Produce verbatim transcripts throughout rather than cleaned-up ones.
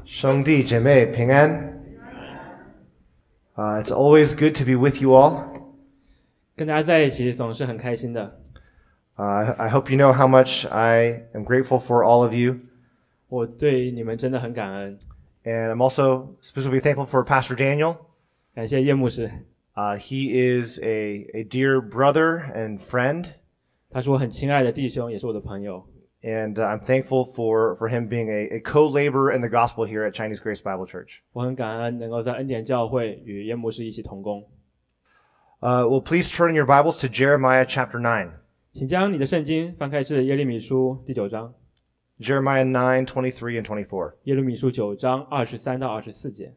兄弟姐妹平安。Uh, it's always good to be with you all. 跟大家在一起总是很开心的。 Uh, I hope you know how much I am grateful for all of you. 我对你们真的很感恩。 And I'm also specifically thankful for Pastor Daniel. 感谢叶牧师。 Uh, he is a, a dear brother and friend. 他是我很亲爱的弟兄，也是我的朋友。 And uh, I'm thankful for, for him being a, a co-laborer in the gospel here at Chinese Grace Bible Church. 我很感恩能够在恩典教会与叶牧师一起同工。 Uh, well, please turn in your Bibles to Jeremiah chapter nine. 请将你的圣经翻开至耶利米书第九章。 Jeremiah nine, twenty-three and twenty-four. 耶利米书九章二十三到二十四节。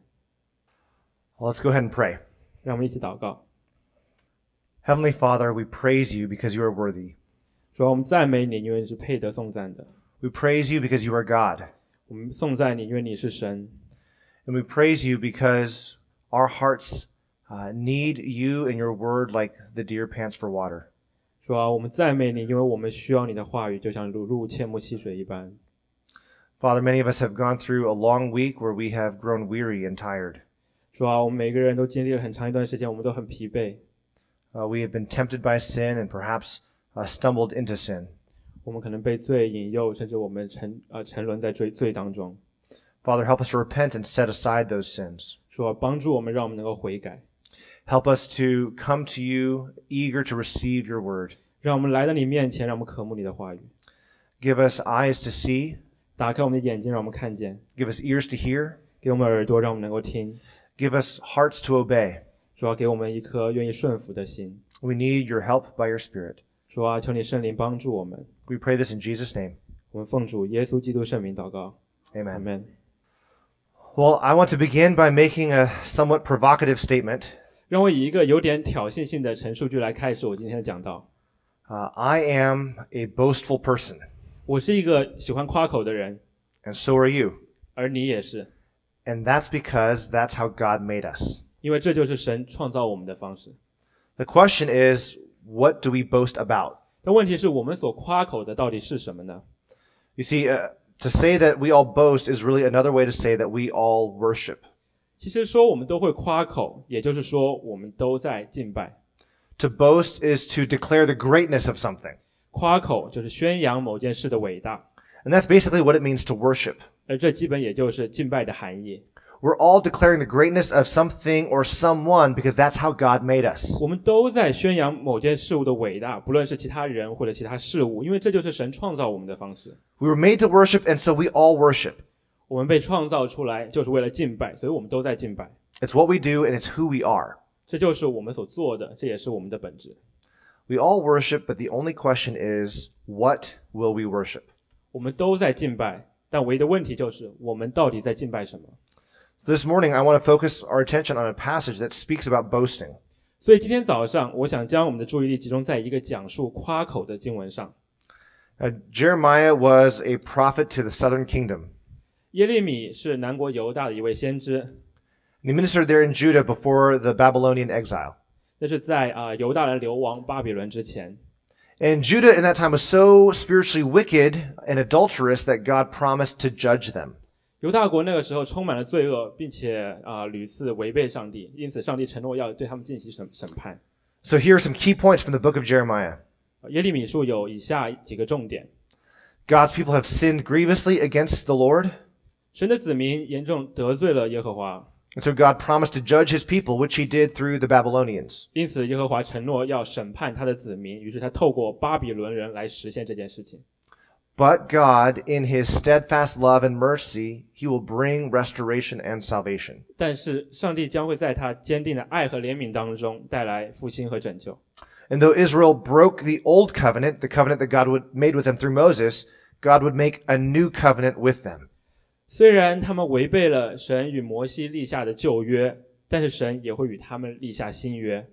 Well, let's go ahead and pray. 让我们一起祷告。 Heavenly Father, we praise you because you are worthy. 主啊，我们赞美你，因为你是配得颂赞的。 We praise you because you are God. 我们颂赞你，因为你是神。 And we praise you because our hearts uh, need you and your word like the deer pants for water. 主啊，我们赞美你，因为我们需要你的话语，就像乳鹿切慕溪水一般。 Father, many of us have gone through a long week where we have grown weary and tired. 主啊，我们每个人都经历了很长一段时间，我们都很疲惫。 Uh, we have been tempted by sin and perhaps uh, stumbled into sin. 我们可能被罪引诱，甚至我们沉呃沉沦在罪罪当中。 Father, help us to repent and set aside those sins. 主啊，帮助我们，让我们能够悔改。 Help us to come to you eager to receive your word. 让我们来到你面前，让我们渴慕你的话语。 Give us eyes to see. 打开我们的眼睛，让我们看见。 Give us ears to hear. 给我们耳朵，让我们能够听。 Give us hearts to obey. 主啊，给我们一颗愿意顺服的心。 We need your help by your Spirit. 主啊，求你圣灵帮助我们。 We pray this in Jesus' name. 我们奉主耶稣基督圣名祷告。 Amen. Amen. Well, I want to begin by making a somewhat provocative statement. 让我以一个有点挑衅性的陈述句来开始我今天的讲道。 Uh, I am a boastful person. 我是一个喜欢夸口的人。 And so are you. 而你也是。 And that's because that's how God made us. 因为这就是神创造我们的方式。 The question is, what do we boast about? 但问题是我们所夸口的到底是什么呢？ You see, uh, to say that we all boast is really another way to say that we all worship. 其实说我们都会夸口，也就是说我们都在敬拜。 To boast is to declare the greatness of something. 夸口就是宣扬某件事的伟大。 And that's basically what it means to worship. 而这基本也就是敬拜的含义。 We're all declaring the greatness of something or someone because that's how God made us. 我们都在宣扬某件事物的伟大，不论是其他人或者其他事物，因为这就是神创造我们的方式。 We were made to worship, and so we all worship. 我们被创造出来就是为了敬拜，所以我们都在敬拜。 It's what we do, and it's who we are. 这就是我们所做的，这也是我们的本质。 We all worship, but the only question is, what will we worship? 我们都在敬拜，但唯一的问题就是我们到底在敬拜什么。 This morning, I want to focus our attention on a passage that speaks about boasting. 所以今天早上，我想将我们的注意力集中在一个讲述夸口的经文上。 Uh, Jeremiah was a prophet to the southern kingdom. 耶利米是南国犹大的一位先知。 He ministered there in Judah before the Babylonian exile. 那是在啊、呃、犹大人流亡巴比伦之前。 And Judah in that time was so spiritually wicked and adulterous that God promised to judge them. 犹大国那个时候充满了罪恶，并且啊、呃、屡次违背上帝，因此上帝承诺要对他们进行审审判。 So here are some key points from the book of Jeremiah. 耶利米书有以下几个重点。 God's people have sinned grievously against the Lord. 神的子民严重得罪了耶和华。 And so God promised to judge his people, which he did through the Babylonians. 因此耶和华承诺要审判他的子民，于是他透过巴比伦人来实现这件事情。 But God, in his steadfast love and mercy, he will bring restoration and salvation. 但是上帝将会在他坚定的爱和怜悯当中带来复兴和拯救。 And though Israel broke the old covenant, the covenant that God would made with them through Moses, God would make a new covenant with them. 虽然他们违背了神与摩西立下的旧约，但是神也会与他们立下新约。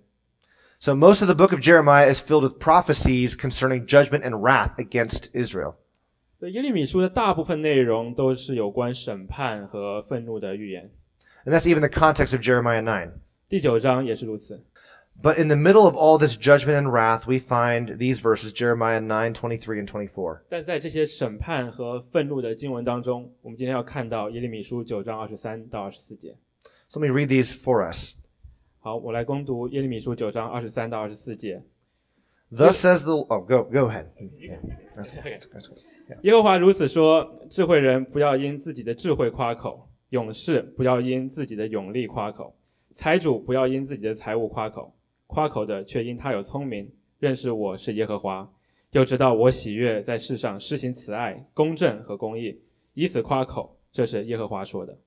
So most of the book of Jeremiah is filled with prophecies concerning judgment and wrath against Israel. 耶利米书的大部分内容都是有关审判和愤怒的预言。 And that's even the context of Jeremiah nine. 第九章也是如此。 But in the middle of all this judgment and wrath, we find these verses, Jeremiah nine, twenty-three and twenty-four. 但在这些审判和愤怒的经文当中，我们今天要看到耶利米书九章二十三到二十四节。 So let me read these for us. 好，我来攻读耶利米书九章二十三到二十四节。 Thus says the... Oh, go, go ahead. Yeah, that's good. That's good. That's good. Yeah. 耶和华如此说：智慧人不要因自己的智慧夸口，勇士不要因自己的勇力夸口，财主不要因自己的财物夸口，夸口的却因他有聪明，认识我是耶和华，又知道我喜悦在世上施行慈爱、公正和公义，以此夸口，这是耶和华说的。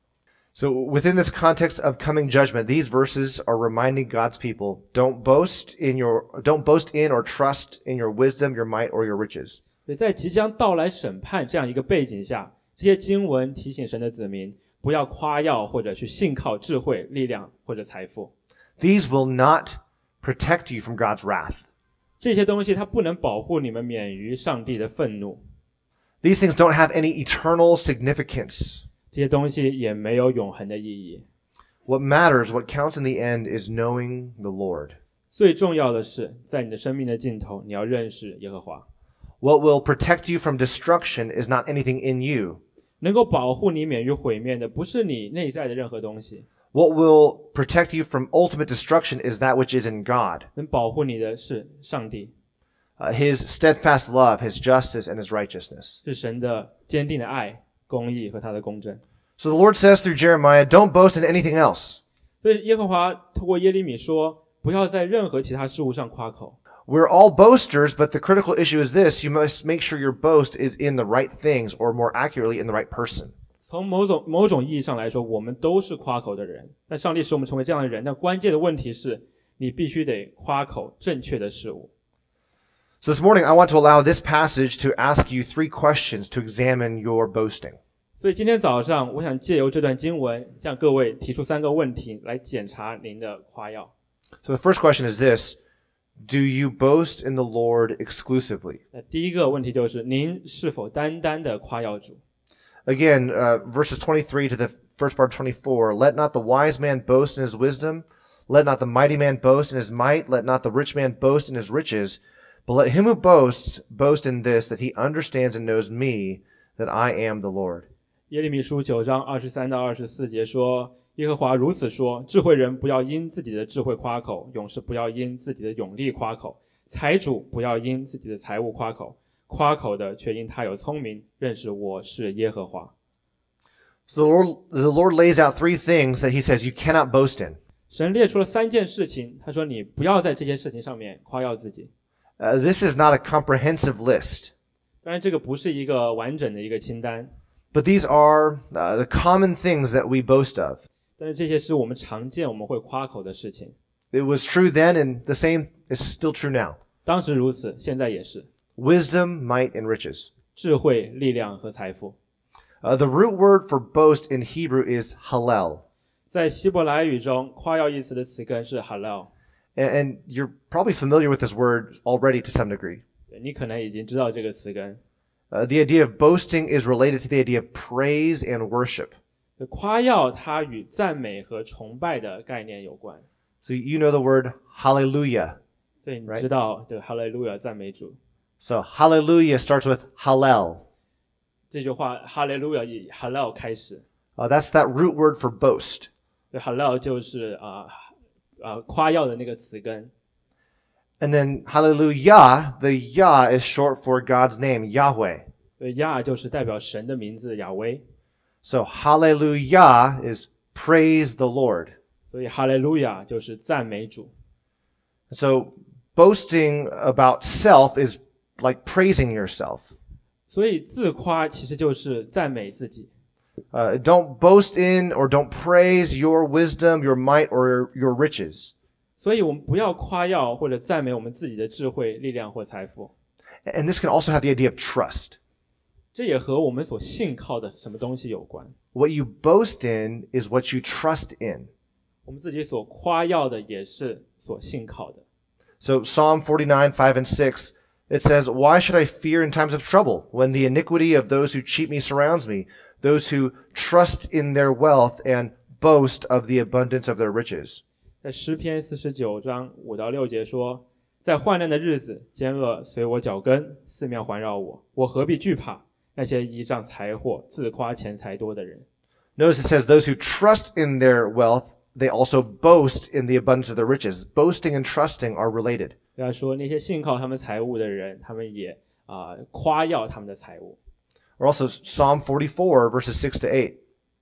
So within this context of coming judgment, these verses are reminding God's people, don't boast in your, don't boast in or trust in your wisdom, your might, or your riches. 所以在即将到来审判这样一个背景下，这些经文提醒神的子民，不要夸耀或者去信靠智慧、力量或者财富。 These will not protect you from God's wrath. 这些东西它不能保护你们免于上帝的愤怒。 These things don't have any eternal significance. 这些东西也没有永恒的意义。 What matters, what counts in the end is knowing the Lord. 最重要的是，在你的生命的尽头，你要认识耶和华。 What will protect you from destruction is not anything in you. 能够保护你免于毁灭的，不是你内在的任何东西。 What will protect you from ultimate destruction is that which is in God. 能保护你的是上帝， Uh, his steadfast love, his justice, and his righteousness. 是神的坚定的爱、公义和他的公正。 So the Lord says through Jeremiah, don't boast in anything else. 所以耶和华透过耶利米说，不要在任何其他事物上夸口。 We're all boasters, but the critical issue is this. You must make sure your boast is in the right things, or more accurately, in the right person. 从某种某种意义上来说，我们都是夸口的人。但上帝使我们成为这样的人，但关键的问题是，你必须得夸口正确的事物。 So this morning, I want to allow this passage to ask you three questions to examine your boasting. 所以今天早上，我想借由这段经文，向各位提出三个问题来检查您的夸耀。 So the first question is this. Do you boast in the Lord exclusively? 那第一个问题就是，您是否单单的夸耀主？ Again, uh, verses twenty-three to the first part of twenty-four. Let not the wise man boast in his wisdom. Let not the mighty man boast in his might. Let not the rich man boast in his riches. But let him who boasts boast in this, that he understands and knows me, that I am the Lord. 耶利米书九章二十三到二十四节说，耶和华如此说：智慧人不要因自己的智慧夸口，勇士不要因自己的勇力夸口，财主不要因自己的财物夸口，夸口的却因他有聪明，认识我是耶和华。 So the Lord, the Lord lays out three things that he says you cannot boast in. 神列出了三件事情，他说你不要在这些事情上面夸耀自己。 Uh, this is not a comprehensive list, 当然，这个不是一个完整的一个清单， but these are uh, the common things that we boast of. 但是这些是我们常见我们会夸口的事情。 It was true then, and the same is still true now. 当时如此，现在也是。 Wisdom, might, and riches. 智慧、力量和财富。 Uh, the root word for boast in Hebrew is hallel. 在希伯来语中，夸耀一词的词根是 halal。 And, and you're probably familiar with this word already to some degree. 你可能已经知道这个词根。 Uh, the idea of boasting is related to the idea of praise and worship. 夸耀它与赞美和崇拜的概念有关。 So you know the word hallelujah. 所以你知道，对，哈利路亚，赞美主。 So hallelujah starts with hallel. 这句话，哈利路亚以 halal 开始。 Uh, that's that root word for boast. 对 halal 就是啊啊、呃、夸耀的那个词根。 And then hallelujah, the Yah is short for God's name, Yahweh. 对，亚就是代表神的名字雅威。 So hallelujah is praise the Lord. 所以哈利路亚就是赞美主。 So boasting about self is like praising yourself. 所以自夸其实就是赞美自己。 Uh, don't boast in or don't praise your wisdom, your might, or your riches. 所以我们不要夸耀或者赞美我们自己的智慧、力量或财富。 And this can also have the idea of trust. 这也和我们所信靠的什么东西有关。 What you boast in is what you trust in. 我们自己所夸耀的也是所信靠的。 So Psalm forty-nine, five and six, it says, Why should I fear in times of trouble, when the iniquity of those who cheat me surrounds me, those who trust in their wealth and boast of the abundance of their riches? 在诗篇四十九章五到六节说，在患难的日子，奸恶随我脚跟，四面环绕我，我何必惧怕那些依仗财货、自夸钱财多的人。 Notice it says, those who trust in their wealth, they also boast in the abundance of their riches. Boasting and trusting are related. 不要说那些信靠他们财物的人，他们也啊、呃、夸耀他们的财物。 Or also Psalm forty-four, verses six to eight.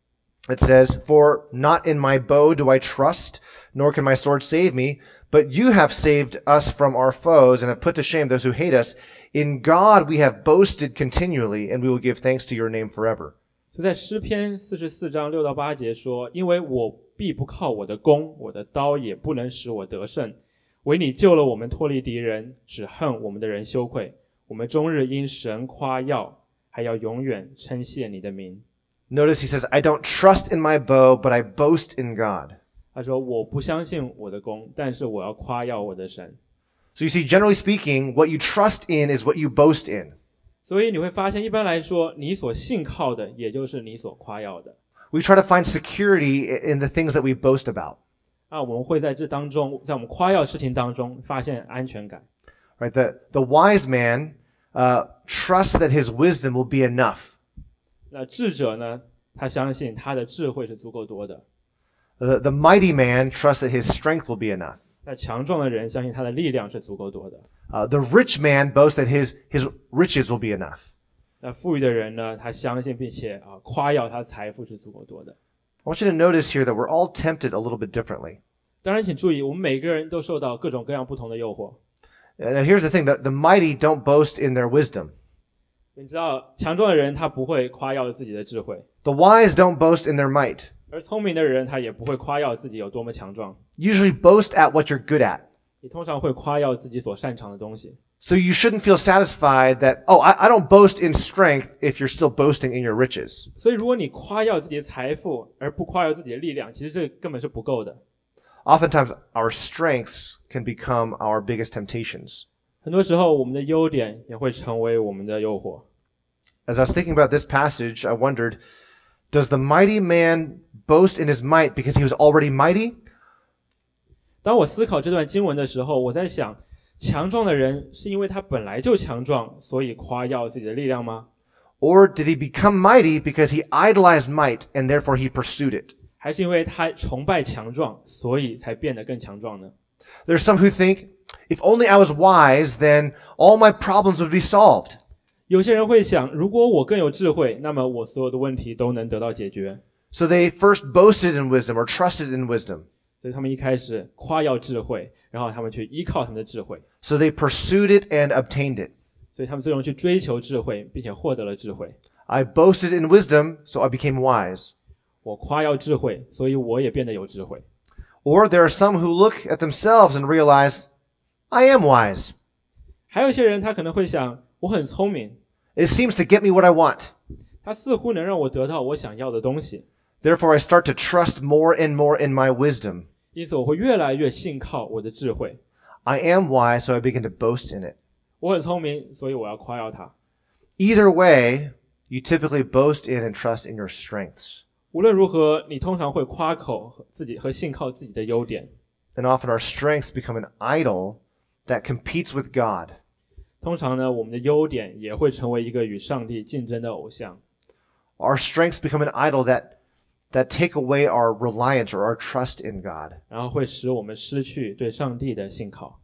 It says, For not in my bow do I trust, nor can my sword save me, but you have saved us from our foes and have put to shame those who hate us. In God we have boasted continually, and we will give thanks to your name forever. 就在诗篇四十四章六到八节说，因为我必不靠我的弓，我的刀也不能使我得胜。唯你救了我们脱离敌人，只恨我们的人羞愧。我们终日因神夸耀，还要永远称谢你的名。 Notice he says, I don't trust in my bow, but I boast in God. 他说我不相信我的弓，但是我要夸耀我的神。 So you see, generally speaking, what you trust in is what you boast in. 所以你会发现，一般来说，你所信靠的，也就是你所夸耀的。 We try to find security in the things that we boast about. 啊，我们会在这当中，在我们夸耀事情当中发现安全感。 Right? The, the wise man uh, trusts that his wisdom will be enough. 那智者呢，他相信他的智慧是足够多的。 The, the mighty man trusts that his strength will be enough. 那强壮的人相信他的力量是足够多的。 Uh, the rich man boasts that his, his riches will be enough. 那富裕的人呢，他相信并且啊夸耀他的财富是足够多的。 I want you to notice here that we're all tempted a little bit differently. 当然，请注意，我们每个人都受到各种各样不同的诱惑。 And here's the thing, that the mighty don't boast in their wisdom. 你知道，强壮的人他不会夸耀自己的智慧， The wise don't boast in their might. 而聪明的人他也不会夸耀自己有多么强壮。 Usually boast at what you're good at. 你通常会夸耀自己所擅长的东西。 So you shouldn't feel satisfied that, oh, I, I don't boast in strength if you're still boasting in your riches. 所以，如果你夸耀自己的财富，而不夸耀自己的力量，其实这根本是不够的。 Oftentimes, our strengths can become our biggest temptations. 很多时候，我们的优点也会成为我们的诱惑。 As I was thinking about this passage, I wondered, does the mighty man boast in his might because he was already mighty? 当我思考这段经文的时候，我在想，强壮的人是因为他本来就强壮，所以夸耀自己的力量吗？ Or did he become mighty because he idolized might and therefore he pursued it? 还是因为他崇拜强壮，所以才变得更强壮呢？ There's some who think, if only I was wise, then all my problems would be solved. 有些人会想，如果我更有智慧，那么我所有的问题都能得到解决。 So they first boasted in wisdom or trusted in wisdom. 所以他们一开始夸耀智慧，然后他们去依靠他们的智慧， So they pursued it and obtained it. 所以他们最终去追求智慧，并且获得了智慧。 I boasted in wisdom, so I became wise. 我夸耀智慧，所以我也变得有智慧。 Or there are some who look at themselves and realize, I am wise. 还有一些人，他可能会想，我很聪明， It seems to get me what I want. 他似乎能让我得到我想要的东西， Therefore, I start to trust more and more in my wisdom. 因此我会越来越信靠我的智慧。 I am wise, so I begin to boast in it. 我很聪明，所以我要夸耀它。 Either way, you typically boast in and trust in your strengths. 无论如何，你通常会夸口和自己和信靠自己的优点。 And often our strengths become an idol that competes with God. 通常呢，我们的优点也会成为一个与上帝竞争的偶像。 Our strengths become an idol that that take away our reliance or our trust in God. 然后会使我们失去对上帝的信靠。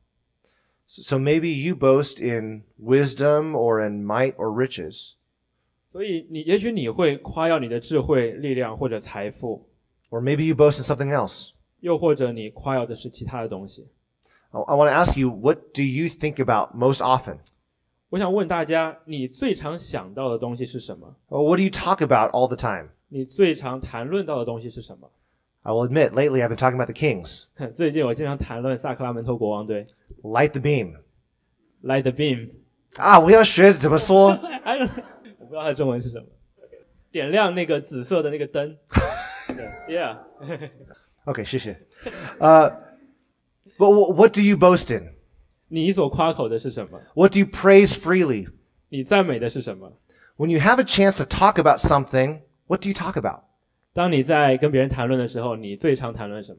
So maybe you boast in wisdom or in might or riches. 所以你也许你会夸耀你的智慧、力量或者财富， Or maybe you boast in something else. 又或者你夸耀的是其他的东西。 I I want to ask you, what do you think about most often? 我想问大家，你最常想到的东西是什么？ Or what do you talk about all the time? 你最常谈论到的东西是什么？ I will admit, lately I've been talking about the Kings. 最近我经常谈论萨克拉门托国王队 Light the beam. ，Light the beam。 啊，我要学怎么说。 I don't- 我不知道它的中文是什么。点亮那个紫色的那个灯。对 Yeah 。 Okay, 谢谢。Uh, but wh- what do you boast in? 你所夸口的是什么？ What do you praise freely? 你赞美的是什么？ When you have a chance to talk about something, what do you talk about? 当你在跟别人谈论的时候，你最常谈论什么？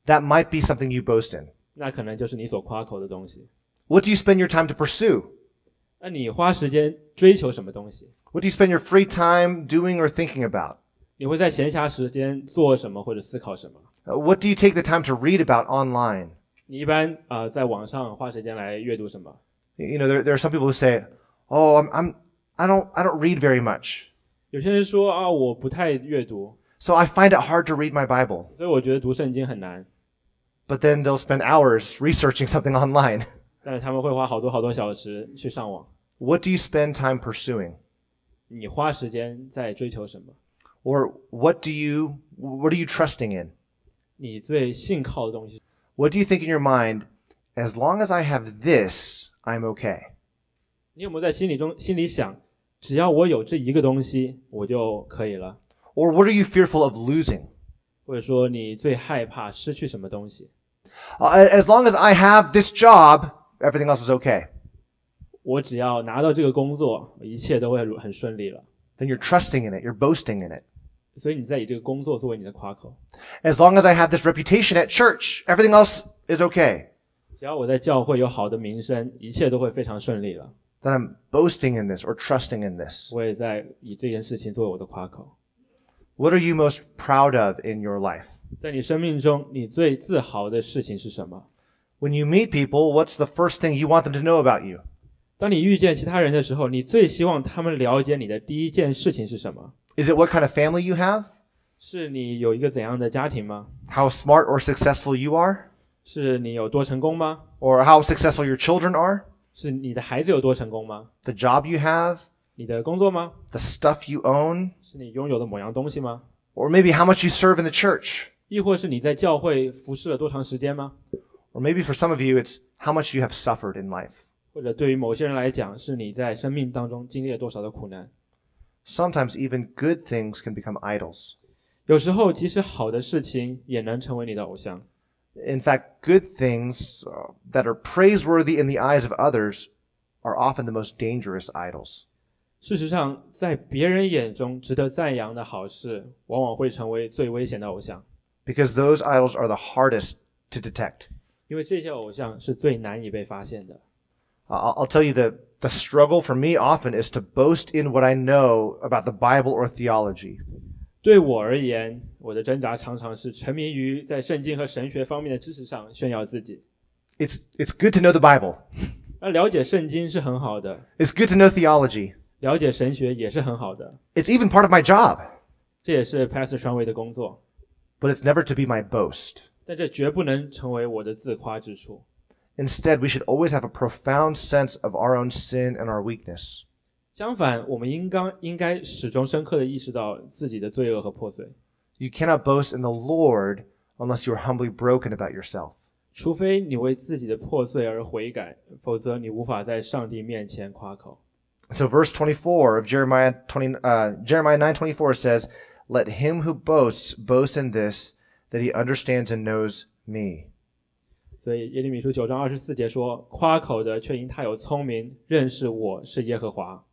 That might be something you boast in. 那可能就是你所夸口的东西。 What do you spend your time to pursue? 那你花时间追求什么东西？ What do you spend your free time doing or thinking about? 你会在闲暇时间做什么或者思考什么？ Uh, what do you take the time to read about online? 你一般呃在网上花时间来阅读什么？ You know, there, there are some people who say, "Oh, I'm, I'm, I don't, I don't read very much, 有些人说啊，我不太阅读， so I find it hard to read my Bible." 所以我觉得读圣经很难。 But then they'll spend hours researching something online. 但是他们会花好多好多小时去上网。 What do you spend time pursuing? 你花时间在追求什么？ Or what do you, what are you trusting in? 你最信靠的东西？ What do you think in your mind? As long as I have this, I'm okay. 你有没有在心里中心里想，只要我有这一个东西，我就可以了？ Or what are you fearful of losing? 或者说你最害怕失去什么东西？ Uh, as long as I have this job, everything else is okay. 我只要拿到这个工作，一切都会很顺利了。 Then you're trusting in it. You're boasting in it. 所以你在以这个工作作为你的夸口。 As long as I have this reputation at church, everything else is okay. 只要我在教会有好的名声，一切都会非常顺利了。 Then I'm boasting in this or trusting in this. 我也在以这件事情作为我的夸口。 What are you most proud of in your life? 在你生命中，你最自豪的事情是什么？ When you meet people, what's the first thing you want them to know about you? 当你遇见其他人的时候，你最希望他们了解你的第一件事情是什么？ Is it what kind of family you have? 是你有一个怎样的家庭吗？ How smart or successful you are? 是你有多成功吗？ Or how successful your children are? 是你的孩子有多成功吗？ The job you have? 你的工作吗？ The stuff you own? 是你拥有的某样东西吗？ Or maybe how much you serve in the church? 亦或是你在教会服侍了多长时间吗？ Or maybe for some of you, it's how much you have suffered in life. 或者对于某些人来讲，是你在生命当中经历了多少的苦难？ Sometimes even good things can become idols. 有时候，即使好的事情也能成为你的偶像。 In fact, good things uh, that are praiseworthy in the eyes of others are often the most dangerous idols. 事实上，在别人眼中值得赞扬的好事，往往会成为最危险的偶像， Because those idols are the hardest to detect. 因为这些偶像是最难以被发现的。 Uh, I'll tell you the, the struggle for me often is to boast in what I know about the Bible or theology. 对我而言，我的挣扎常常是沉迷于在圣经和神学方面的知识上炫耀自己。 It's, it's good to know the Bible. 那了解圣经是很好的， It's good to know theology. 了解神学也是很好的， It's even part of my job. 这也是 Pastor 川伟的工作。 But it's never to be my boast. 但这绝不能成为我的自夸之处。 Instead, we should always have a profound sense of our own sin and our weakness. 相反，我们应该应该始终深刻地意识到自己的罪恶和破碎。 You cannot boast in the Lord unless you are humbly broken about yourself. 除非你为自己的破碎而悔改，否则你无法在上帝面前夸口。 So verse twenty-four of Jeremiah twenty, uh, Jeremiah nine twenty-four says, "Let him who boasts boast in this, that he understands and knows me." 所以耶利米书九章二十四节说：“夸口的却因他有聪明，认识我是耶和华。”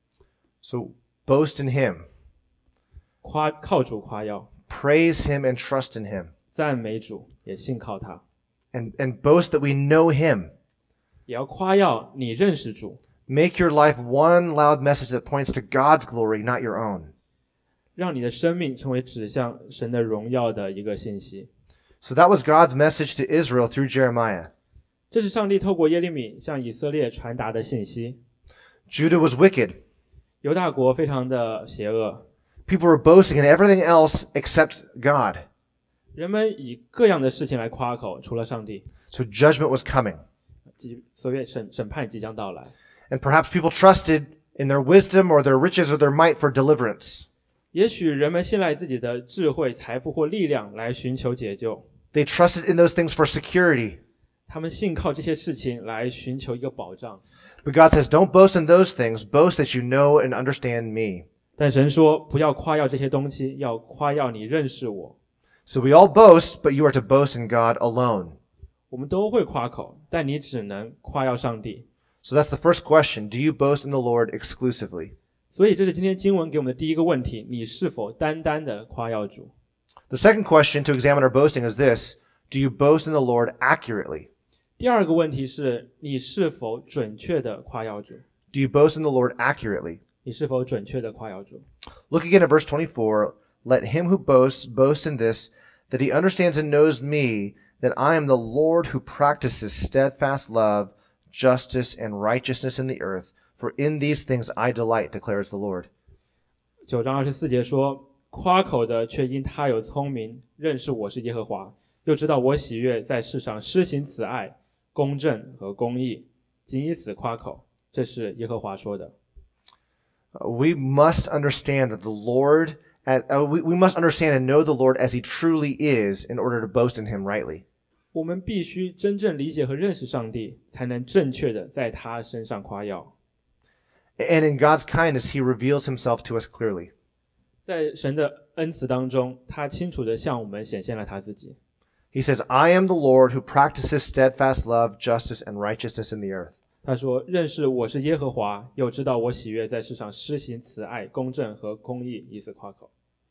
So boast in him, 夸靠主夸耀， praise him and trust in him, 赞美主，也信靠他， and, and boast that we know him. 也要夸耀你认识主， Make your life one loud message that points to God's glory, not your own. 让你的生命成为指向神的荣耀的一个信息。 So that was God's message to Israel through Jeremiah. 这是上帝透过耶利米向以色列传达的信息。 Judah was wicked. 犹大国非常的邪恶， People were boasting in everything else except God. 人们以各样的事情来夸口，除了上帝。 So judgment was coming. 即所谓审审判即将到来。 And perhaps people trusted in their wisdom or their riches or their might for deliverance. 也许人们信赖自己的智慧、财富或力量来寻求解救， They trusted in those things for security. 他们信靠这些事情来寻求一个保障。 But God says, don't boast in those things. Boast that you know and understand me. 但神说，不要夸耀这些东西，要夸耀你认识我。 So we all boast, but you are to boast in God alone. 我们都会夸口，但你只能夸耀上帝。 So that's the first question. Do you boast in the Lord exclusively? 所以这是今天经文给我们的第一个问题：你是否单单的夸耀主？ The second question to examine our boasting is this. Do you boast in the Lord accurately? 第二个问题是你是否准确的夸耀主？ Do you boast in the Lord accurately? 你是否准确的夸耀主？ Look again at verse twenty-four. Let him who boasts boast in this, that he understands and knows me, that I am the Lord who practices steadfast love, justice, and righteousness in the earth. For in these things I delight, declares the Lord. 九章二十四节说，夸口的却因他有聪明，认识我是耶和华，又知道我喜悦在世上施行慈爱、公正和公义，仅以此夸口。这是耶和华说的。 Uh, we must understand that the Lord, uh, we, we must understand and know the Lord as he truly is in order to boast in him rightly. 我们必须真正理解和认识上帝，才能正确的在他身上夸耀。 And in God's kindness, he reveals himself to us clearly. 在神的恩慈当中，他清楚地向我们显现了他自己。 He says, I am the Lord who practices steadfast love, justice, and righteousness in the earth. 他说：“认识我是耶和华，又知道我喜悦在世上施行慈爱、公正和公义，以此夸口。”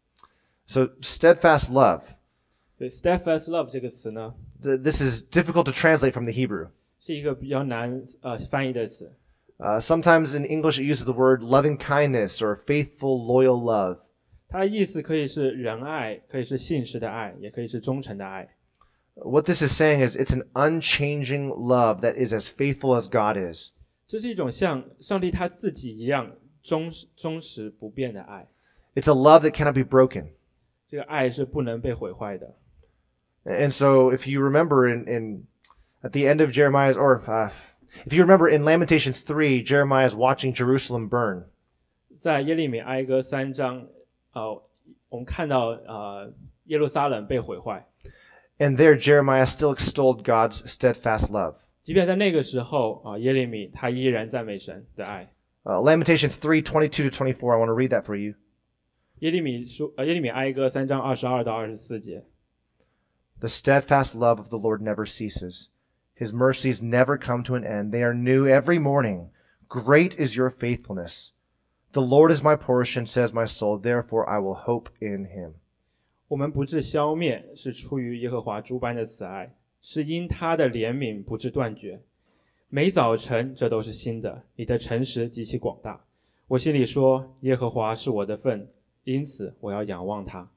So, steadfast love. 对 ，steadfast love 这个词呢， This is difficult to translate from the Hebrew. 是一个比较难呃翻译的词。 Uh, sometimes in English it uses the word loving kindness or faithful, loyal love. 它的意思可以是仁爱，可以是信实的爱，也可以是忠诚的爱。 What this is saying is it's an unchanging love that is as faithful as God is. 这是一种像上帝他自己一样忠忠实不变的爱。 It's a love that cannot be broken. 这个爱是不能被毁坏的。 And so if you remember in, in at the end of Jeremiah's, or uh, if you remember in Lamentations three, Jeremiah is watching Jerusalem burn. 在耶利米哀歌三章，呃，我们看到呃耶路撒冷被毁坏。 And there Jeremiah still extolled God's steadfast love. 即便在那个时候啊、呃，耶利米他依然赞美神的爱。 Uh, Lamentations three, twenty-two to twenty-four, I want to read that for you. 耶利米书呃耶利米哀歌三章二十二到二十四节。 The steadfast love of the Lord never ceases. His mercies never come to an end. They are new every morning. Great is your faithfulness. The Lord is my portion, says my soul. Therefore I will hope in him. 我们不致消灭，是出于耶和华诸般的慈爱，是因他的怜悯不致断绝。每早晨这都是新的，你的诚实极其广大。我心里说，耶和华是我的份，因此我要仰望他。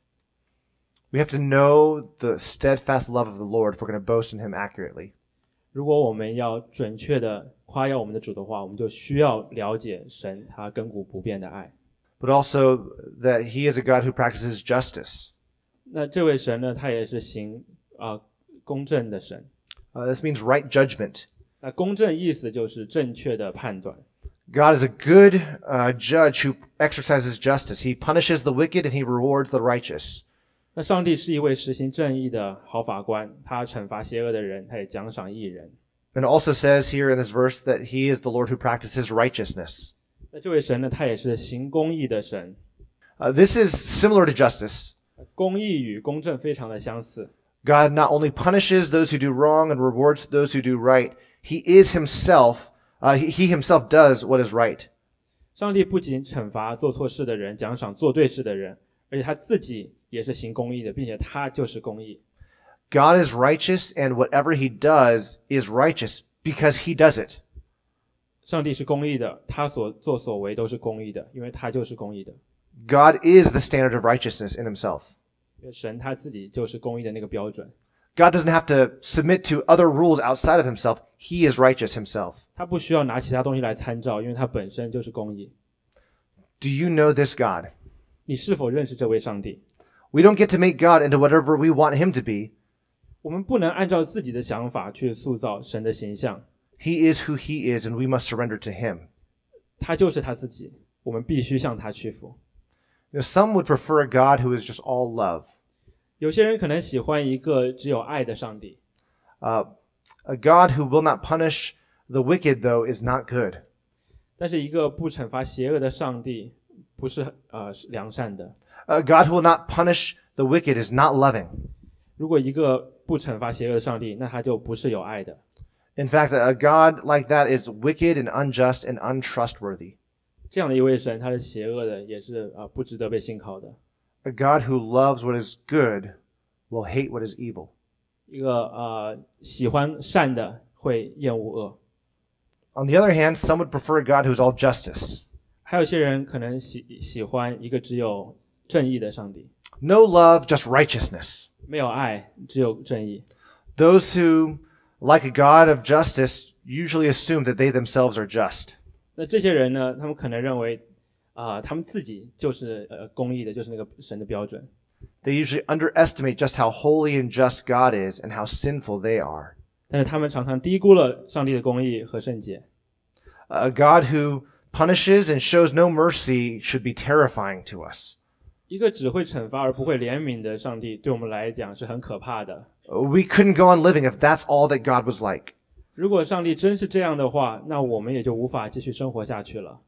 We have to know the steadfast love of the Lord if we're going to boast in him accurately. 如果我们要准确的夸耀我们的主的话，我们就需要了解神他亘古不变的爱。 But also that he is a God who practices justice. 那这位神呢，他也是行啊、呃、公正的神。 Uh, this means right judgment. 那公正意思就是正确的判断。 God is a good uh, judge who exercises justice. He punishes the wicked and he rewards the righteous. 那上帝是一位实行正义的好法官，他惩罚邪恶的人，他也奖赏义人。 And it also says here in this verse that he is the Lord who practices righteousness. 那这位神呢，他也是行公义的神。 Uh, this is similar to justice. 公义与公正非常的相似。 God not only punishes those who do wrong and rewards those who do right, he is himself, uh, he, he himself does what is right. 上帝不仅惩罚做错事的人，奖赏做对事的人，而且他自己也是行公义的，并且他就是公义。 God is righteous and whatever he does is righteous because he does it. 上帝是公义的，他所作所为都是公义的，因为他就是公义的。 God is the standard of righteousness in himself. 因为神他自己就是公义的那个标准， God doesn't have to submit to other rules outside of himself. He is righteous himself. 他不需要拿其他东西来参照，因为他本身就是公义。 Do you know this God? 你是否认识这位上帝？ We don't get to make God into whatever we want him to be. 我们不能按照自己的想法去塑造神的形象， He is who he is and we must surrender to him. 他就是他自己，我们必须向他屈服。 You know, some would prefer a God who is just all love. 有些人可能喜欢一个只有爱的上帝， Uh, a God who will not punish the wicked, though, is not good. 但是一个不惩罚邪恶的上帝不是呃是良善的。 A God who will not punish the wicked is not loving. 如果一个不惩罚邪恶的上帝，那他就不是有爱的。 In fact, a God like that is wicked and unjust and untrustworthy. 这样的一位神，他是邪恶的，也是啊、呃、不值得被信靠的。 A God who loves what is good will hate what is evil. 一个呃喜欢善的会厌恶恶。 On the other hand, some would prefer a God who's all justice. 还有些人可能喜喜欢一个只有正义的上帝， No love, just righteousness. 没有爱，只有正义。 Those who like a God of justice usually assume that they themselves are just. 那这些人呢，他们可能认为啊、呃他们自己就是呃公义的，就是那个神的标准。 They usually underestimate just how holy and just God is and how sinful they are. 但是他们常常低估了上帝的公义和圣洁。 A God who punishes and shows no mercy should be terrifying to us. 一个只会惩罚而不会怜悯的上帝，对我们来讲是很可怕的。 We couldn't go on living if that's all that God was like. 如果上帝真是这样的话，那我们也就无法继续生活下去了。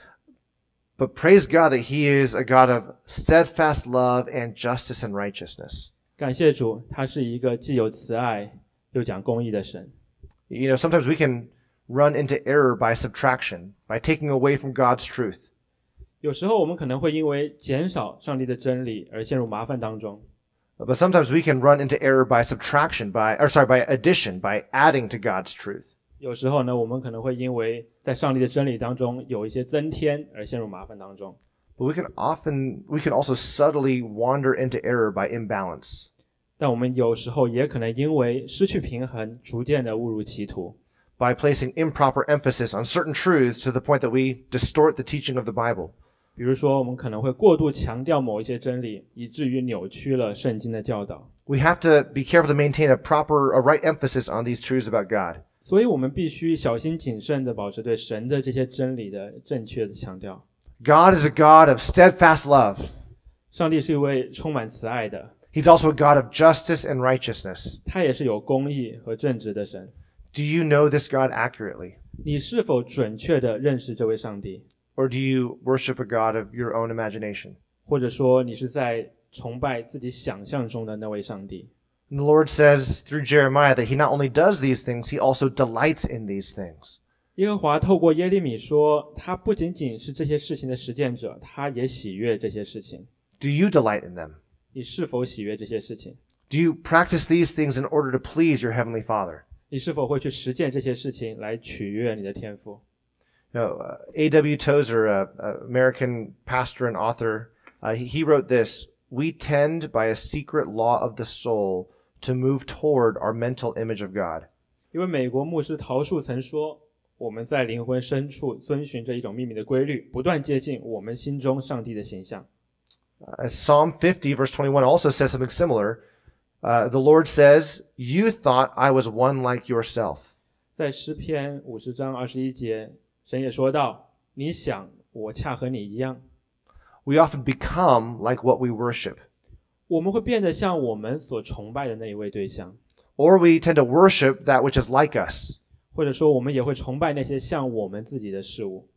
But praise God that He is a God of steadfast love and justice and righteousness. 感谢主，他是一个既有慈爱又讲公义的神。 You know, sometimes we can run into error by subtraction, by taking away from God's truth. 有时候我们可能会因为减少上帝的真理而陷入麻烦当中。 But sometimes we can run into error by subtraction, by, or sorry, by addition, by adding to God's truth. 有时候呢，我们可能会因为在上帝的真理当中有一些增添而陷入麻烦当中。 But we can often, we can also subtly wander into error by imbalance. 但我们有时候也可能因为失去平衡，逐渐的误入歧途。 By placing improper emphasis on certain truths to the point that we distort the teaching of the Bible. 比如说，我们可能会过度强调某一些真理，以至于扭曲了圣经的教导。 We have to be careful to maintain a proper, a right emphasis on these truths about God. 所以我们必须小心谨慎地保持对神的这些真理的正确的强调。 God is a God of steadfast love. 上帝是一位充满慈爱的， He's also a God of justice and righteousness. 他也是有公义和正直的神。 Do you know this God accurately? 你是否准确地认识这位上帝？ Or do you worship a God of your own imagination? 或者说你是在崇拜自己想象中的那位上帝？ And the Lord says through Jeremiah that He not only does these things, He also delights in these things. 耶和华透过耶利米说，他不仅仅是这些事情的实践者，他也喜悦这些事情。 Do you delight in them? 你是否喜悦这些事情？ Do you practice these things in order to please your Heavenly Father? 你是否会去实践这些事情来取悦你的天父？ You know, uh, A W Tozer, an American pastor and author, uh, he, he wrote this: "We tend by a secret law of the soul to move toward our mental image of God." 一位美国牧师陶树曾说，我们在灵魂深处遵循着一种秘密的规律，不断接近我们心中上帝的形象。 Uh, Psalm fifty, verse twenty-one, also says something similar. Uh, the Lord says, "You thought I was one like yourself." 在诗篇五十章二十一节，神也说道：“你想，我恰和你一样。” We often become like what we worship, 我们会变得像我们所崇拜的那一位对象， or we tend to worship that which is like us. 或者说我们也会崇拜那些像我们自己的事物。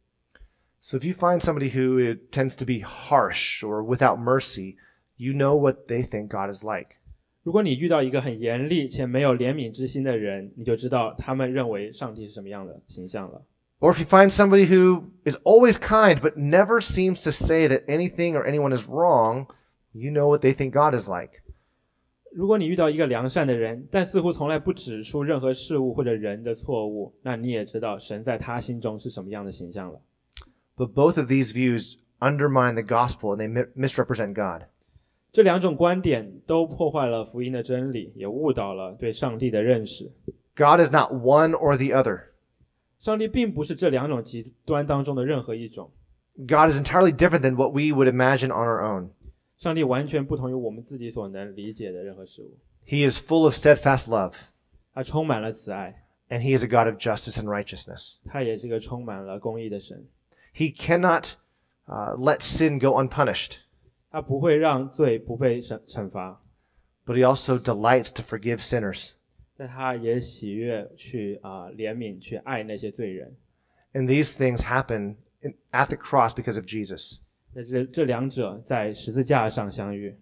So if you find somebody who tends to be harsh or without mercy, you know what they think God is like. 如果你遇到一个很严厉且没有怜悯之心的人，你就知道他们认为上帝是什么样的形象了。 Or if you find somebody who is always kind but never seems to say that anything or anyone is wrong, you know what they think God is like. 如果你遇到一个良善的人，但似乎从来不指出任何事物或者人的错误，那你也知道神在他心中是什么样的形象了。 But both of these views undermine the gospel and they mi- misrepresent God. 这两种观点都破坏了福音的真理，也误导了对上帝的认识。 God is not one or the other. 上帝并不是这两种极端当中的任何一种， God is entirely different than what we would imagine on our own. 上帝完全不同于我们自己所能理解的任何事物。 He is full of steadfast love, 他充满了慈爱， and He is a God of justice and righteousness. 他也是个充满了公义的神。 He cannot uh, let sin go unpunished, 他不会让罪不被惩惩罚， but He also delights to forgive sinners. 但他也喜悦去啊、呃、怜悯，去爱那些罪人。 And these things happen in, at the cross because of Jesus. 那这这两者在十字架上相遇。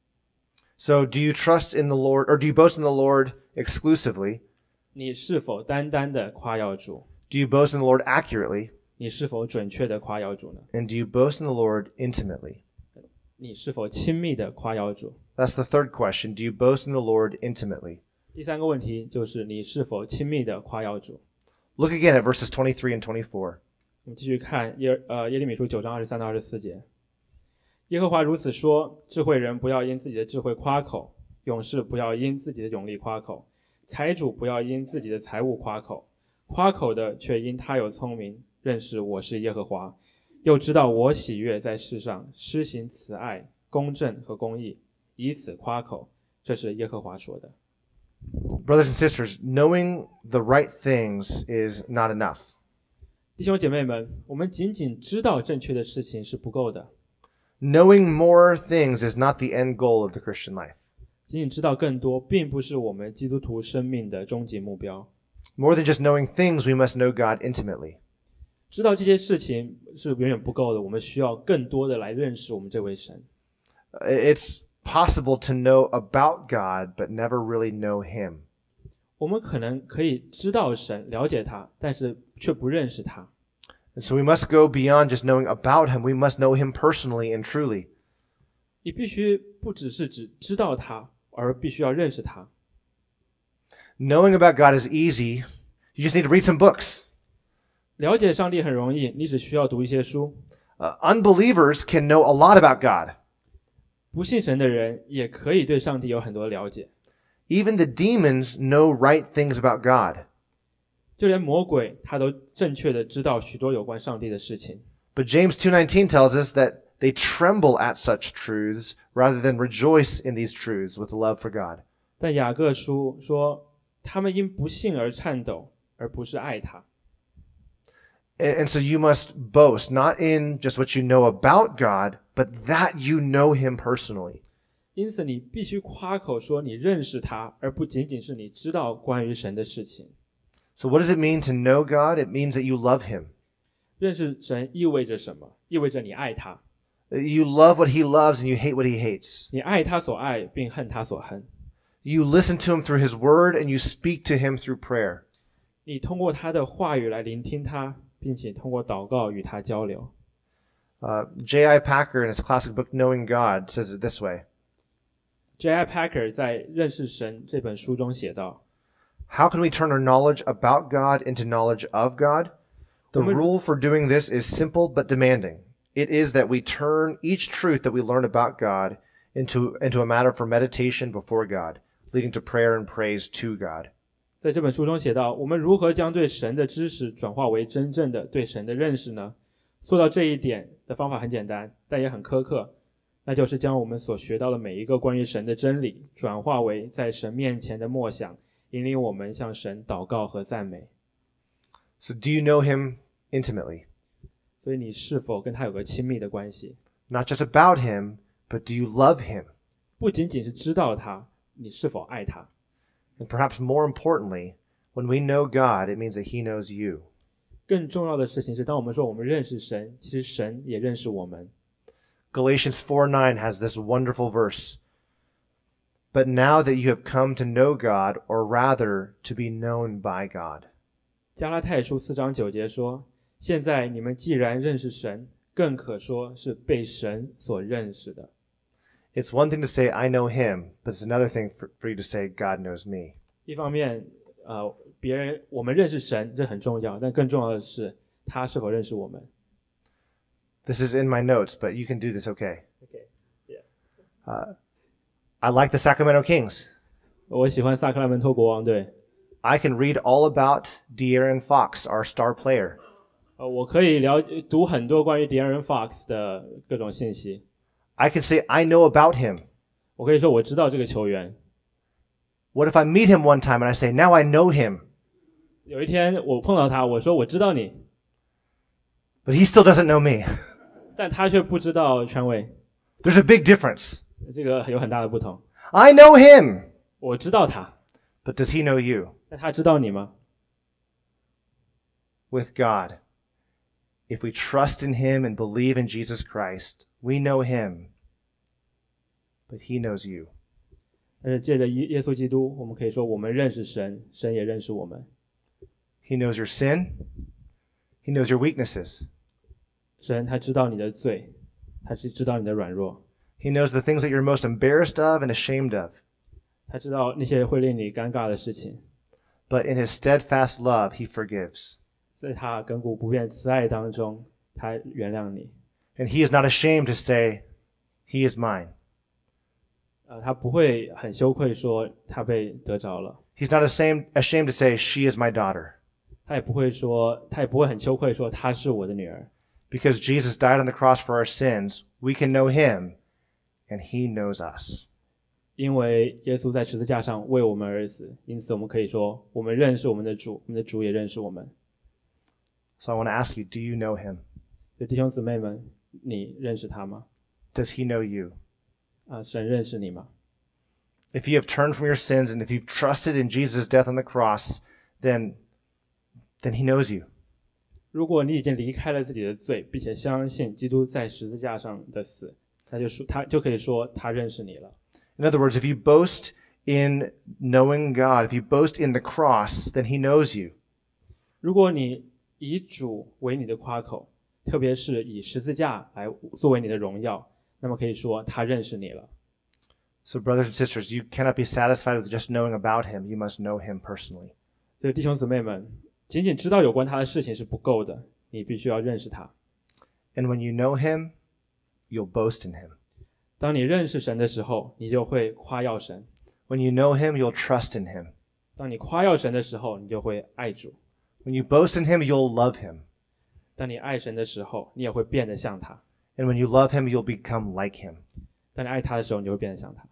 So do you trust in the Lord, or do you boast in the Lord exclusively? 你是否单单的夸耀主？ Do you boast in the Lord accurately? 你是否准确的夸耀主呢？ And do you boast in the Lord intimately? 你是否亲密的夸耀主？ That's the third question. Do you boast in the Lord intimately? 第三个问题就是你是否亲密的夸耀主。 Look again at verses twenty-three and twenty-four. 我们继续看耶呃耶利米书九章二十三到二十四节。耶和华如此说：智慧人不要因自己的智慧夸口，勇士不要因自己的勇力夸口，财主不要因自己的财物夸口，夸口的却因他有聪明，认识我是耶和华，又知道我喜悦在世上施行慈爱、公正和公义，以此夸口。这是耶和华说的。 Brothers and sisters, knowing the right things is not enough. 弟兄姐妹们，我们仅仅知道正确的事情是不够的。 Knowing more things is not the end goal of the Christian life. 仅仅知道更多，并不是我们基督徒生命的终极目标。 More than just knowing things, we must know God intimately. 知道这些事情是远远不够的，我们需要更多的来认识我们这位神。 It's possible to know about God, but never really know Him. 我们可能可以知道神，了解他，但是却不认识他。 And so we must go beyond just knowing about Him. We must know Him personally and truly. 你必须不只是只知道他，而必须要认识他。 Knowing about God is easy. You just need to read some books. 了解上帝很容易，你只需要读一些书。 Uh, unbelievers can know a lot about God. 不信神的人也可以对上帝有很多了解。 Even the demons know right things about God. 就连魔鬼他都正确的知道许多有关上帝的事情。 But James two nineteen tells us that they tremble at such truths rather than rejoice in these truths with love for God. 但雅各书说，他们因不信而颤抖，而不是爱他。 And, and so you must boast, not in just what you know about God, but that you know Him personally. 因此你必须夸口说你认识他，而不仅仅是你知道关于神的事情。 So what does it mean to know God? It means that you love Him. 认识神意味着什么？意味着你爱他， You love what He loves and you hate what He hates. 你爱他所爱，并恨他所恨。 You listen to Him through His Word and you speak to Him through prayer. 你通过他的话语来聆听他，并且通过祷告与他交流。 Uh, J I Packer in his classic book Knowing God says it this way. J I Packer 在《认识神》这本书中写道 How can we turn our knowledge about God into knowledge of God? The rule for doing this is simple but demanding. It is that we turn each truth that we learn about God into, into a matter for meditation before God, leading to prayer and praise to God. 在这本书中写道，我们如何将对神的知识转化为真正的对神的认识呢？做到这一点的方法很简单，但也很苛刻，那就是将我们所学到的每一个关于神的真理转化为在神面前的默想，引领我们向神祷告和赞美。 So do you know Him intimately? 所以你是否跟他有个亲密的关系？ Not just about Him, but do you love Him? 不仅仅是知道他，你是否爱他？ And perhaps more importantly, when we know God, it means that He knows you. 更重要的事情是，当我们说我们认识神，其实神也认识我们。 Galatians four nine has this wonderful verse. But now that you have come to know God, or rather to be known by God. 加拉太书四章九节说，现在你们既然认识神，更可说是被神所认识的。 It's one thing to say, I know Him, but it's another thing for, for you to say, God knows me. 一方面，呃，别人我们认识神，这很重要，但更重要的是他是否认识我们。 This is in my notes, but you can do this okay. Okay, yeah. Uh, I like the Sacramento Kings. 我喜欢萨克拉门托国王队， I can read all about De'Aaron Fox, our star player. 呃，我可以了读很多关于 De'Aaron Fox 的各种信息。 I can say, I know about him. 我可以说我知道这个球员。 What if I meet him one time and I say, now I know him? 有一天我碰到他，我说我知道你， But he still doesn't know me. 但他却不知道川卫， There's a big difference. 这个有很大的不同。 I know him, 我知道他， but does he know you? 但他知道你吗？ With God, if we trust in Him and believe in Jesus Christ, we know Him, but He knows you. 但是借着耶耶稣基督，我们可以说我们认识神，神也认识我们。 He knows your sin. He knows your weaknesses. 神他知道你的罪，他是知道你的软弱， He knows the things that you're most embarrassed of and ashamed of. 他知道那些会令你尴尬的事情， but in his steadfast love, he forgives. 在他亘古不变慈爱当中，他原谅你。 And he is not ashamed to say, he is mine. 呃，他不会很羞愧说他被得着了， He's not ashamed, ashamed to say, she is my daughter. 他也不会说，他也不会很羞愧说她是我的女儿。 Because Jesus died on the cross for our sins, we can know him, and he knows us. 因为耶稣在十字架上为我们而死，因此我们可以说，我们认识我们的主，我们的主也认识我们。 So I want to ask you, do you know him? 所以弟兄姊妹们，你认识他吗？ Does he know you? 啊，神认识你吗？ If you have turned from your sins and if you've trusted in Jesus' death on the cross, then, then he knows you. 如果你已经离开了自己的罪，并且相信基督在十字架上的死，他就说他就可以说他认识你了。 In other words, if you boast in knowing God, if you boast in the cross, then he knows you. 如果你以主为你的夸口，特别是以十字架来作为你的荣耀，那么可以说他认识你了。 So brothers and sisters, you cannot be satisfied with just knowing about him. You must know him personally. 所以弟兄姊妹们，仅仅知道有关他的事情是不够的，你必须要认识他。 And when you know him, you'll boast in him. 当你认识神的时候，你就会夸耀神； When you know him, you'll trust in him. 当你夸耀神的时候，你就会爱主； When you boast in him, you'll love him. 当你爱神的时候，你也会变得像他； And when you love him, you'll become like him. 当你爱他的时候，你就会变得像他。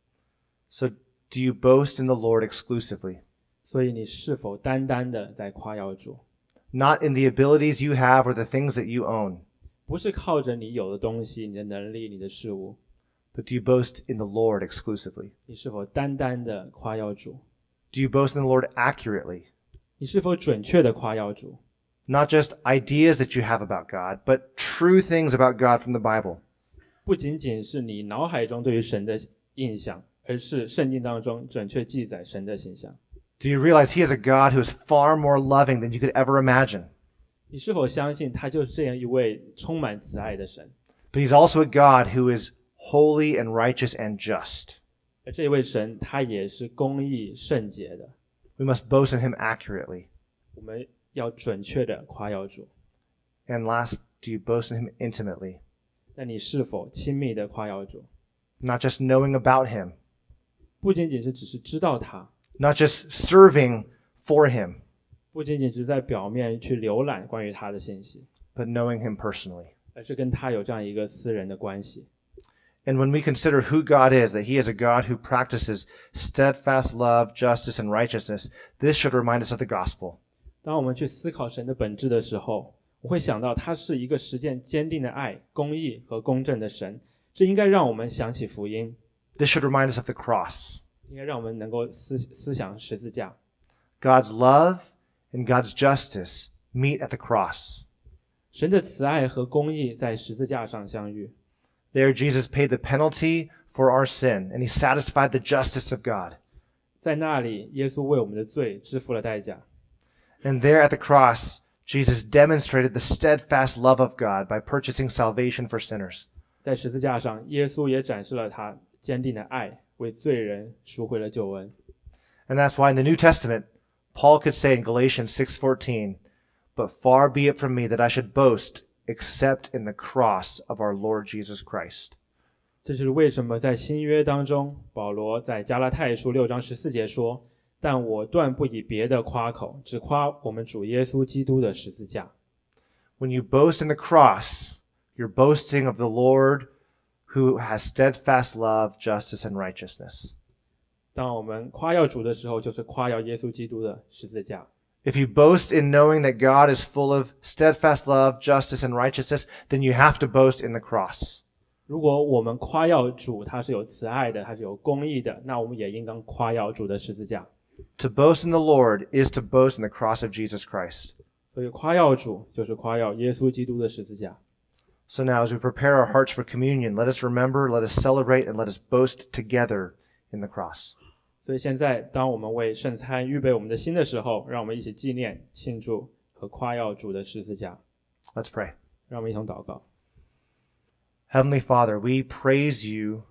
So do you boast in the Lord exclusively? 所以你是否单单的在夸耀主？ Not in the abilities you have or the things that you own, 不是靠着你有的东西、你的能力、你的事物， but do you boast in the Lord exclusively? 你是否单单的夸耀主？ Do you boast in the Lord accurately? 你是否准确的夸耀主？ Not just ideas that you have about God, but true things about God from the Bible. 不仅仅是你脑海中对于神的印象，而是圣经当中准确记载神的形象。 Do you realize he is a God who is far more loving than you could ever imagine? 你是否相信他就是这样一位充满慈爱的神？ But he's also a God who is holy and righteous and just. 而这一位神，他也是公义圣洁的。 We must boast in him accurately. 我们要准确的夸耀主。 And last, do you boast in him intimately? 那你是否亲密的夸耀主？ Not just knowing about him, 不仅仅是只是知道他， not just serving for him, 不仅仅只是在表面去浏览关于他的信息， but knowing him personally. 而是跟他有这样一个私人的关系。 And when we consider who God is, that he is a God who practices steadfast love, justice, and righteousness, this should remind us of the gospel. 当我们去思考神的本质的时候，我会想到他是一个实践坚定的爱、公义和公正的神，这应该让我们想起福音， This should remind us of the cross. 应该让我们能够思思想十字架。 God's love and God's justice meet at the cross. 神的慈爱和公义在十字架上相遇， There, Jesus paid the penalty for our sin, and he satisfied the justice of God. 在那里，耶稣为我们的罪支付了代价。 And there at the cross, Jesus demonstrated the steadfast love of God by purchasing salvation for sinners. 在十字架上，耶稣也展示了他坚定的爱，为罪人赎回了救恩。 And that's why in the New Testament, Paul could say in Galatians six fourteen, "But far be it from me that I should boast except in the cross of our Lord Jesus Christ." 这就是为什么在新约当中，保罗在加拉太书六章十四节说：“但我断不以别的夸口，只夸我们主耶稣基督的十字架。” When you boast in the cross, you're boasting of the Lord who has steadfast love, justice, and righteousness. 当我们夸耀主的时候，就是夸耀耶稣基督的十字架。 If you boast in knowing that God is full of steadfast love, justice, and righteousness, then you have to boast in the cross. 如果我们夸耀主他是有慈爱的，他是有公义的，那我们也应当夸耀主的十字架。 To boast in the Lord is to boast in the cross of Jesus Christ. 所以夸耀主就是夸耀耶稣基督的十字架。 So now as we prepare our hearts for communion, let us remember, let us celebrate, and let us boast together in the cross. 所以现在，当我们为圣餐预备我们的心的时候，让我们一起纪念、庆祝和夸耀主的十字架。 Let's pray. 让我们一同祷告。 Heavenly Father, we praise you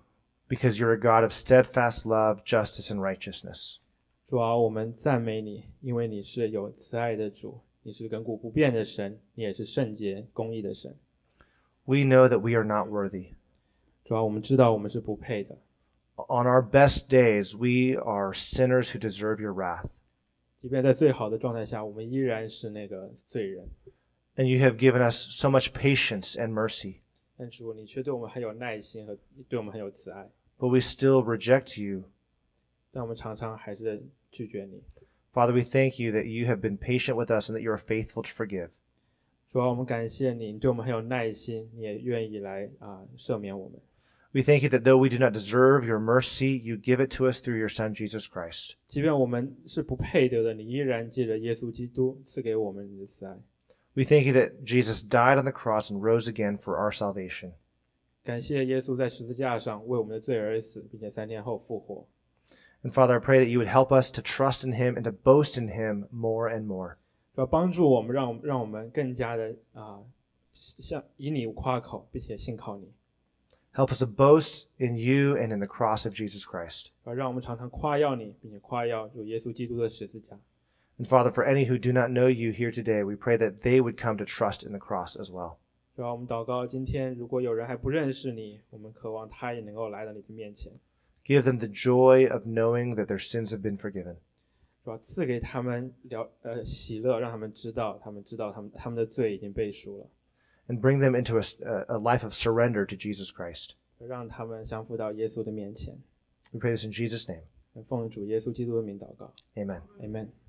because you're a God of steadfast love, justice, and righteousness. 主啊，我们赞美你，因为你是有慈爱的主，你是亘古不变的神，你也是圣洁公义的神。 We know that we are not worthy. 主啊，我们知道我们是不配的。 On our best days, we are sinners who deserve your wrath. 即便在最好的状态下，我们依然是那个罪人。 And you have given us so much patience and mercy. 但主，你却对我们很有耐心和对我们很有慈爱。 But we still reject you. 但我们常常还是拒绝你。 Father, we thank you that you have been patient with us and that you are faithful to forgive. 主啊，我们感谢你，你对我们很有耐心，你也愿意来啊、赦免我们。 We thank you that though we do not deserve your mercy, you give it to us through your Son, Jesus Christ. 即便我们是不配得的，你依然借着耶稣基督赐给我们你的慈爱。 We thank you that Jesus died on the cross and rose again for our salvation. 感谢耶稣在十字架上为我们的罪而死，并且三天后复活。 And Father, I pray that you would help us to trust in him and to boast in him more and more. 主要帮助我们，让让我们更加的啊，向以你夸口，并且信靠你。 Help us to boast in you and in the cross of Jesus Christ. 主要让我们常常夸耀你，并且夸耀主耶稣基督的十字架。 And Father, for any who do not know you here today, we pray that they would come to trust in the cross as well. 主要我们祷告，今天如果有人还不认识你，我们渴望他也能够来到你的面前。 Give them the joy of knowing that their sins have been forgiven. 主要赐给他们了呃喜乐，让他们知道，他们知道他们他们的罪已经被赎了。 And bring them into a, a life of surrender to Jesus Christ. 让他们降服到耶稣的面前。 We pray this in Jesus' name. 奉主耶稣基督的名祷告。 Amen. Amen.